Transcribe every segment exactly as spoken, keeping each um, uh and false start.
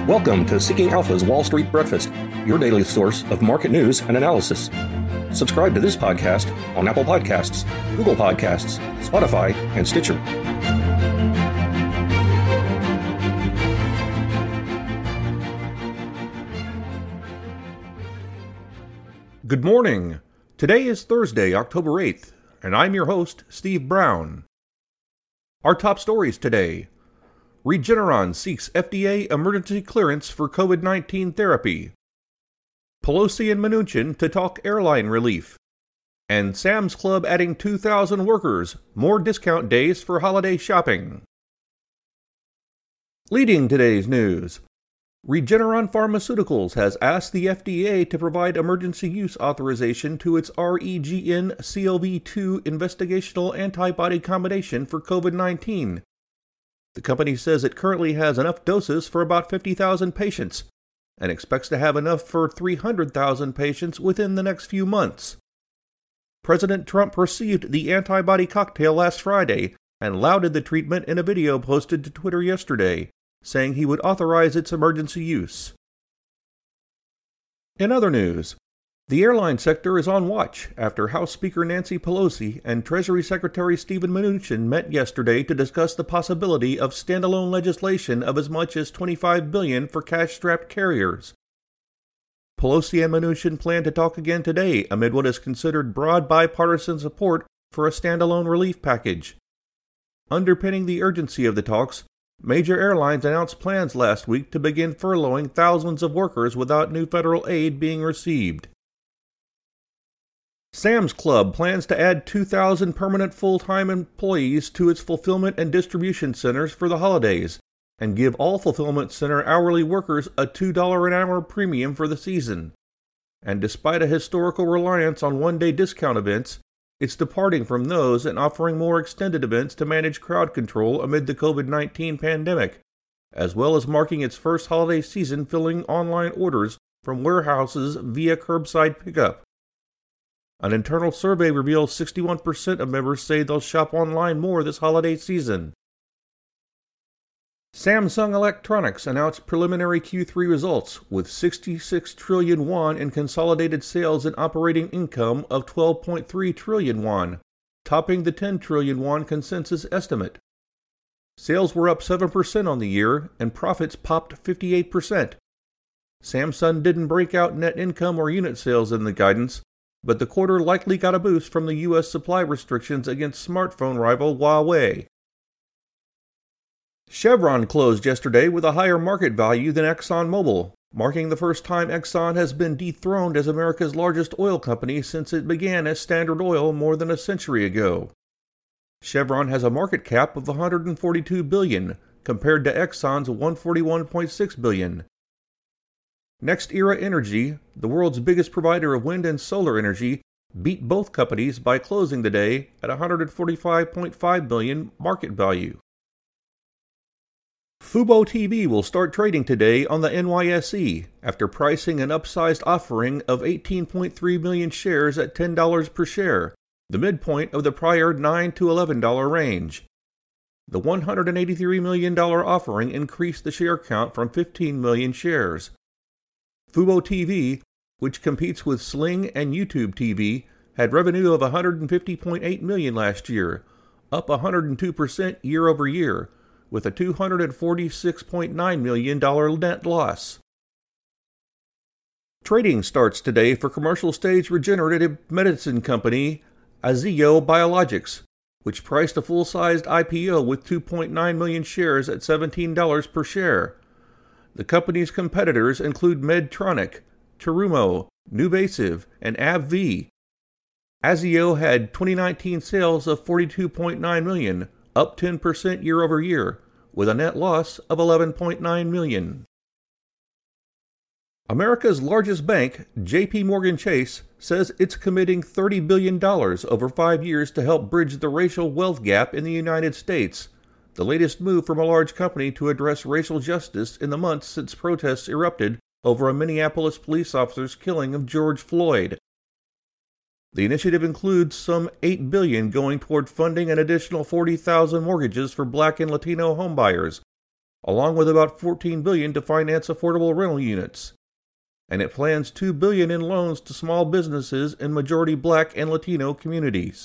Welcome to Seeking Alpha's Wall Street Breakfast, your daily source of market news and analysis. Subscribe to this podcast on Apple Podcasts, Google Podcasts, Spotify, and Stitcher. Good morning. Today is Thursday, October eighth, and I'm your host, Steve Brown. Our top stories today. Regeneron seeks F D A emergency clearance for COVID nineteen therapy. Pelosi and Mnuchin to talk airline relief. And Sam's Club adding two thousand workers, more discount days for holiday shopping. Leading today's news. Regeneron Pharmaceuticals has asked the F D A to provide emergency use authorization to its R E G N C O V two investigational antibody combination for COVID nineteen. The company says it currently has enough doses for about fifty thousand patients and expects to have enough for three hundred thousand patients within the next few months. President Trump received the antibody cocktail last Friday and lauded the treatment in a video posted to Twitter yesterday, saying he would authorize its emergency use. In other news, the airline sector is on watch after House Speaker Nancy Pelosi and Treasury Secretary Steven Mnuchin met yesterday to discuss the possibility of standalone legislation of as much as twenty-five billion dollars for cash-strapped carriers. Pelosi and Mnuchin plan to talk again today amid what is considered broad bipartisan support for a standalone relief package. Underpinning the urgency of the talks, major airlines announced plans last week to begin furloughing thousands of workers without new federal aid being received. Sam's Club plans to add two thousand permanent full-time employees to its fulfillment and distribution centers for the holidays, and give all fulfillment center hourly workers a two dollars an hour premium for the season. And despite a historical reliance on one-day discount events, it's departing from those and offering more extended events to manage crowd control amid the COVID nineteen pandemic, as well as marking its first holiday season filling online orders from warehouses via curbside pickup. An internal survey reveals sixty-one percent of members say they'll shop online more this holiday season. Samsung Electronics announced preliminary Q three results with sixty-six trillion won in consolidated sales and operating income of twelve point three trillion won, topping the ten trillion won consensus estimate. Sales were up seven percent on the year and profits popped fifty-eight percent. Samsung didn't break out net income or unit sales in the guidance, but the quarter likely got a boost from the U S supply restrictions against smartphone rival Huawei. Chevron closed yesterday with a higher market value than ExxonMobil, marking the first time Exxon has been dethroned as America's largest oil company since it began as Standard Oil more than a century ago. Chevron has a market cap of one hundred forty-two billion dollars compared to Exxon's one hundred forty-one point six billion dollars. NextEra Energy, the world's biggest provider of wind and solar energy, beat both companies by closing the day at one hundred forty-five point five billion dollars market value. Fubo T V will start trading today on the N Y S E after pricing an upsized offering of eighteen point three million shares at ten dollars per share, the midpoint of the prior nine to eleven dollars range. The one hundred eighty-three million dollars offering increased the share count from fifteen million shares. Fubo T V, which competes with Sling and YouTube T V, had revenue of one hundred fifty point eight million dollars last year, up one hundred two percent year over year, with a two hundred forty-six point nine million dollars net loss. Trading starts today for commercial-stage regenerative medicine company Aziyo Biologics, which priced a full-sized I P O with two point nine million shares at seventeen dollars per share. The company's competitors include Medtronic, Terumo, Nuvasive, and AbbVie. Aziyo had twenty nineteen sales of forty-two point nine million dollars, up ten percent year over year, with a net loss of eleven point nine million dollars. America's largest bank, J P Morgan Chase, says it's committing thirty billion dollars over five years to help bridge the racial wealth gap in the United States, the latest move from a large company to address racial justice in the months since protests erupted over a Minneapolis police officer's killing of George Floyd. The initiative includes some eight billion dollars going toward funding an additional forty thousand mortgages for Black and Latino homebuyers, along with about fourteen billion dollars to finance affordable rental units. And it plans two billion dollars in loans to small businesses in majority Black and Latino communities.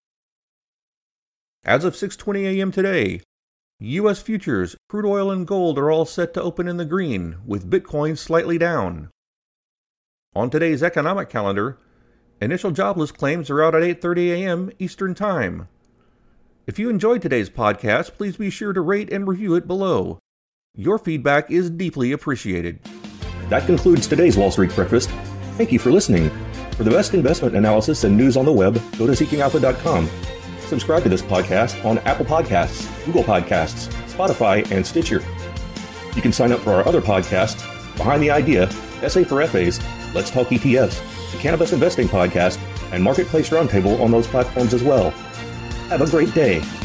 As of six twenty a.m. today, U S futures, crude oil, and gold are all set to open in the green, with Bitcoin slightly down. On today's economic calendar, initial jobless claims are out at eight thirty a.m. Eastern Time. If you enjoyed today's podcast, please be sure to rate and review it below. Your feedback is deeply appreciated. That concludes today's Wall Street Breakfast. Thank you for listening. For the best investment analysis and news on the web, go to seeking alpha dot com. Subscribe to this podcast on Apple Podcasts, Google Podcasts, Spotify, and Stitcher. You can sign up for our other podcasts, Behind the Idea, S A for F As, Let's Talk E T Fs, the Cannabis Investing Podcast, and Marketplace Roundtable on those platforms as well. Have a great day.